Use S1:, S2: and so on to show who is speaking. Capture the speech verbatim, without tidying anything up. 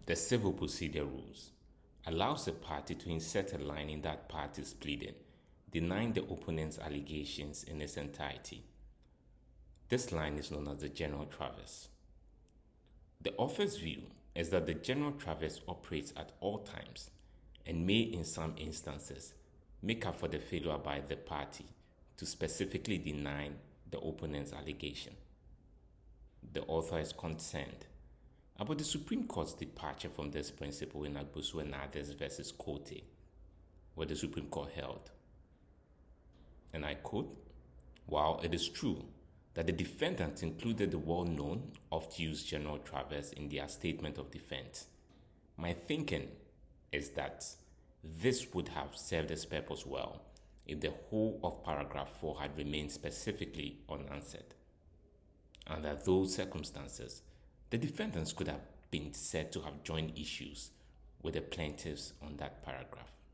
S1: The Civil Procedure Rules allows a party to insert a line in that party's pleading, denying the opponent's allegations in its entirety. This line is known as the general traverse. The author's view is that the general traverse operates at all times and may, in some instances, make up for the failure by the party to specifically deny the opponent's allegation. The author is concerned about the Supreme Court's departure from this principle in Agbosu and others versus Cote, where the Supreme Court held, and I quote, "While it is true that the defendants included the well-known, oft-used general traverse in their statement of defense, my thinking is that this would have served its purpose well if the whole of paragraph four had remained specifically unanswered. Under those circumstances, the defendants could have been said to have joined issues with the plaintiffs on that paragraph."